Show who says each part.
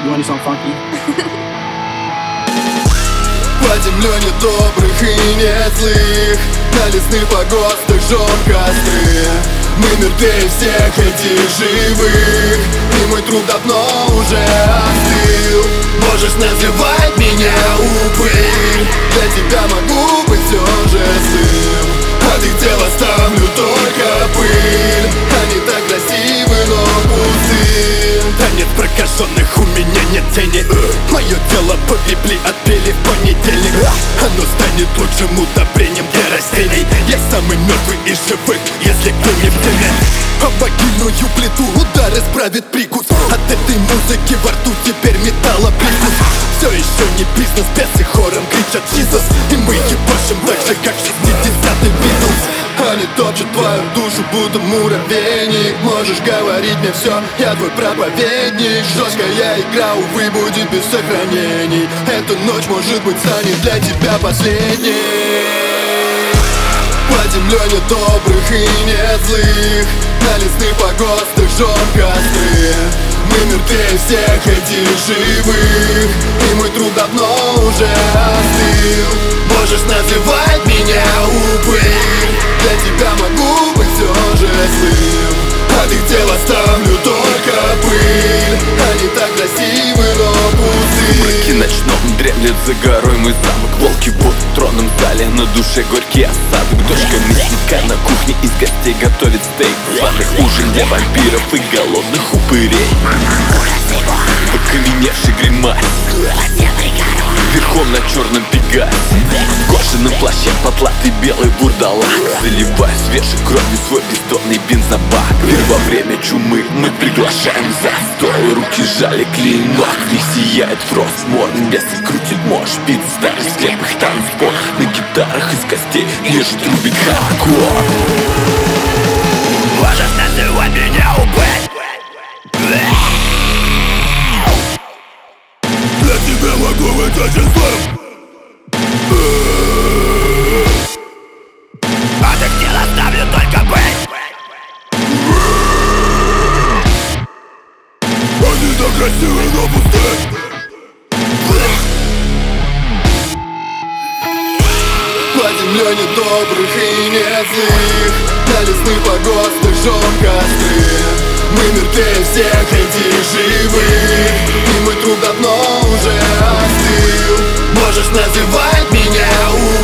Speaker 1: You want to do something funky?
Speaker 2: По земле недобрых и не злых, на лесных погостах жжем костры. Мы мертвее всех этих живых, и мой труп давно уже остыл. Можешь называть меня упырь, для тебя могу быть все же злым. От их тел оставлю только пыль, они так красивы, но пусты. Да нет прокаженных, у меня нет тени. Мое тело по Библии отпели в понедельник. Оно станет лучшим удобрением для растений. Я самый мертвый из живых, если кто не в теме. А могильную плиту удар исправит прикус. От этой музыки во рту теперь металлоприкус. Все еще не бизнес, бесы хором кричат Jesus. И мы ебашим так же, как 60-й Битлз. Они топчут твою душу, будто муравейник. Можешь говорить мне все, я твой проповедник. Жесткая игра, увы, будет без сохранений. Эта ночь, может быть, станет для тебя последней. По земле недобрых и не злых, на лесных погостах жжем костры. Мы мертвее всех этих живых, и мой труп давно уже остыл. Можешь называть меня упырь, для тебя могу быть все же злым. От их тел оставлю только пыль, они так красивы, но пусты.
Speaker 3: В мраке ночном дремлет за горой мой замок. Волки будут в тронном зале, на душе горький осадок. Дочка мясника на кухне из гостей готовит стейк. Званый ужин для вампиров и голодных упырей. Окаменевший гримас, верхом на черном пегасе, в кожаном плаще потлатый белый бурдалак. Заливая свежей кровью свой бездонный бензобак. Мир во время чумы мы приглашаем за стол. Руки сжали клинок, в них сияет фрост. Морн бесы крутит мошпит, старый слепых танцпол. На гитарах из костей режет, рубит хардкор.
Speaker 4: Можешь называть меня упырь,
Speaker 2: для тебя могу быть очень злым.
Speaker 4: от их тел оставлю только пыль.
Speaker 2: Они так красивы, но пусты. По земле недобрых и не злых, на лесных погостах жжем костры. Мы мертвее всех этих живых, и мой труп давно уже остыл. Можешь называть меня